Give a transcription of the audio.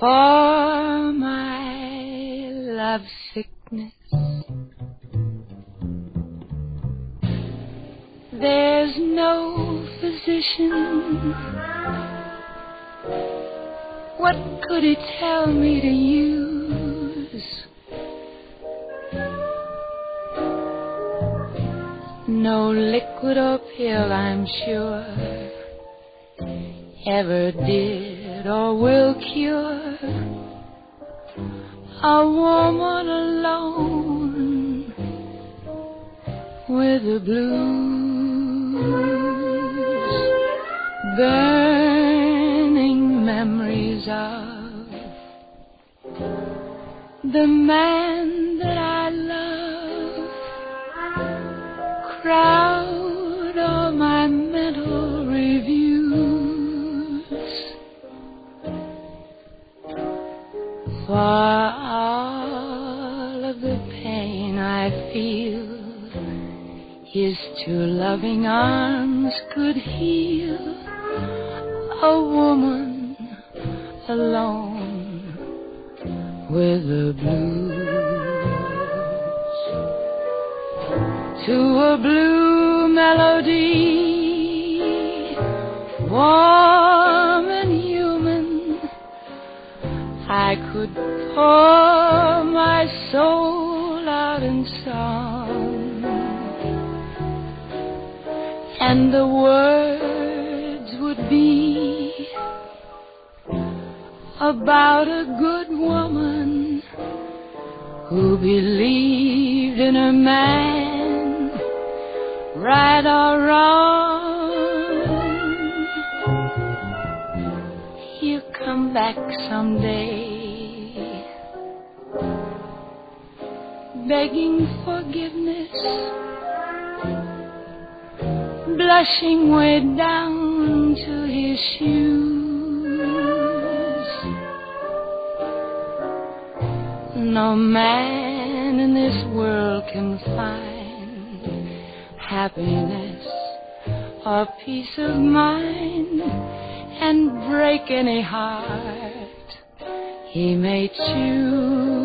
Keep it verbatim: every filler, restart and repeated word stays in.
for my love sickness. There's no physician. What could he tell me to use? No liquid or pill, I'm sure, ever did or will cure a woman alone with the blues, burning memories of the man that I love crowd all my mental reviews. For all of the pain I feel, his two loving arms could heal a woman alone with the blues. To a blue melody, warm and human, I could pour my soul out in song, and the words would be about a good woman who believed in her man, right or wrong. He'll come back someday, begging forgiveness, blushing way down to his shoes. No man in this world can find happiness or peace of mind and break any heart he may choose.